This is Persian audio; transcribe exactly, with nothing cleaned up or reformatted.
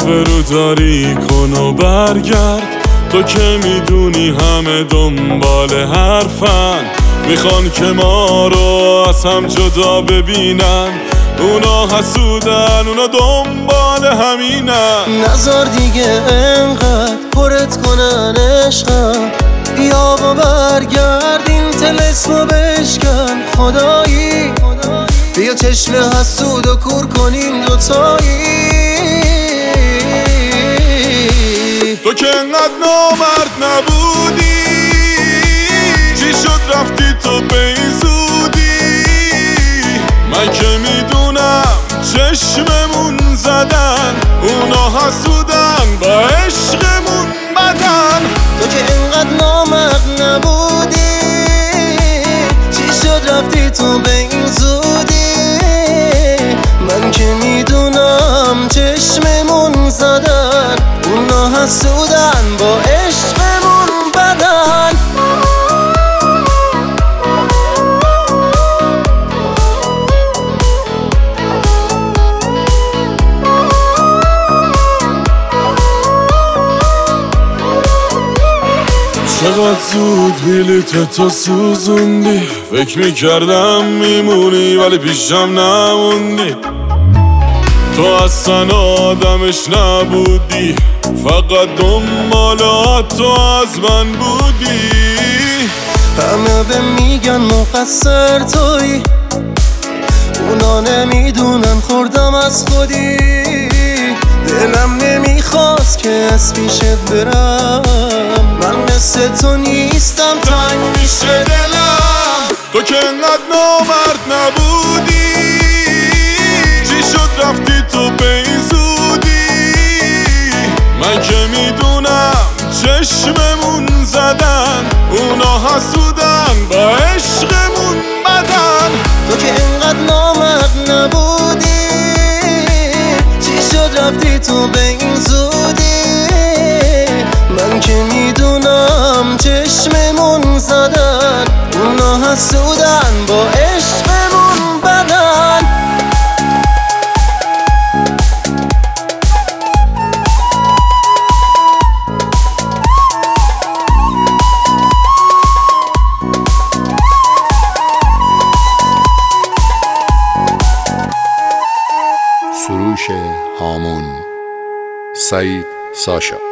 فرو داری کن و برگرد. تو که میدونی همه دنبال حرفن، میخوان که ما رو از هم جدا ببینن. اونا حسودن، اونا دنبال همینن. نذار دیگه انقدر پرت کنن عشقم، بیا و برگرد این طلسمو بشکن. خدایی بیا چشم حسود و کور کنیم دوتایی. تو که انقدر نامرد نبودی، چی شد رفتی تو به این زودی؟ من که میدونم چشممون زدن، اونا حسودن با عشقمون بدن. تو که انقدر نامرد نبودی، چی شد رفتی تو به این زودی؟ من که میدونم چشممون زدن، اونا حسودن با عشقمون بدن. چقدر زود بلیت تو سوزوندی، فکر میکردم میمونی ولی پیشم نموندی. تو اصلا آدمش نبودی، فقط دنبال تو از من بودی. همه به میگن مقصر توی، اونا نمیدونن خوردم از خودی. دلم نمیخواست که از پیشت برم، من مثل تو نیستم تنگ میشه دلم. تو که انقدر نامرد نبودی، چی شد رفتی تو به این زودی؟ من که میدونم چشممون زدن، اونا حسودن با عشقمون بدن. تو که انقدر نامرد نبودی، چی شد رفتی تو به این زودی؟ من که میدونم چشممون زدن، اونا حسودن با عشقمون بدن. سروش هامون، سعید ساشا.